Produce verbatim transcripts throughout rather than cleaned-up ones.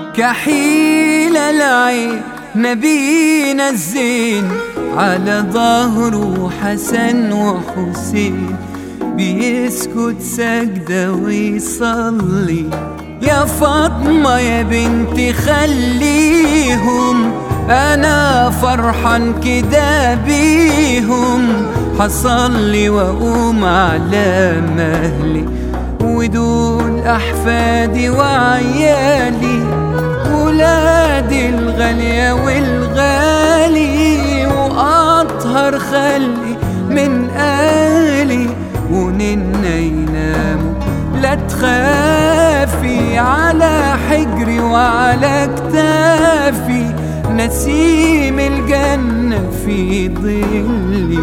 كحيل العين نبينا الزين، على ظهره حسن وحسين، بيسكت سجدة ويصلي. يا فاطمة يا بنتي خليهم، أنا فرحان كده بيهم، حصلي وأقوم على مهلي، ودول أحفادي وعيالي، ولادي الغالية والغالي، وأطهر خلي من أهلي، وننا يناموا لا تخافي، على حجري وعلى كتافي، نسيم الجنة في ظلي.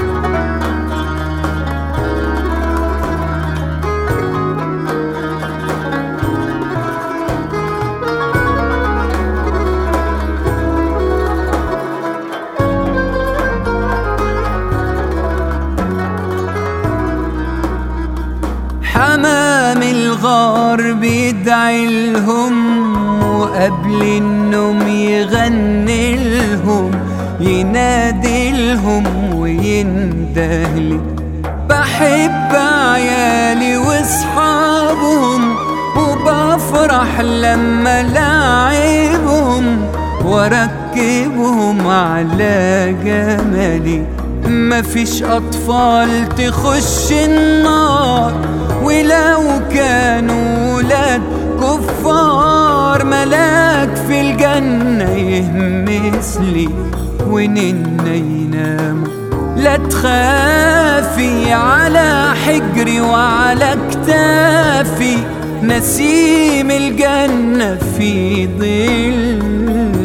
حمام الغار بيدعي لهم، وقبل النوم يغني لهم، ينادي لهم ويندهلي. بحب عيالي واصحابهم، وبفرح لما لاعبهم، واركبهم على جمالي. مفيش أطفال تخش النار، ولو كانوا ولاد كفار، ملاك في الجنة يهمس لي، وننا يناموا لا تخافي، على حجري وعلى كتافي، نسيم الجنة في ظل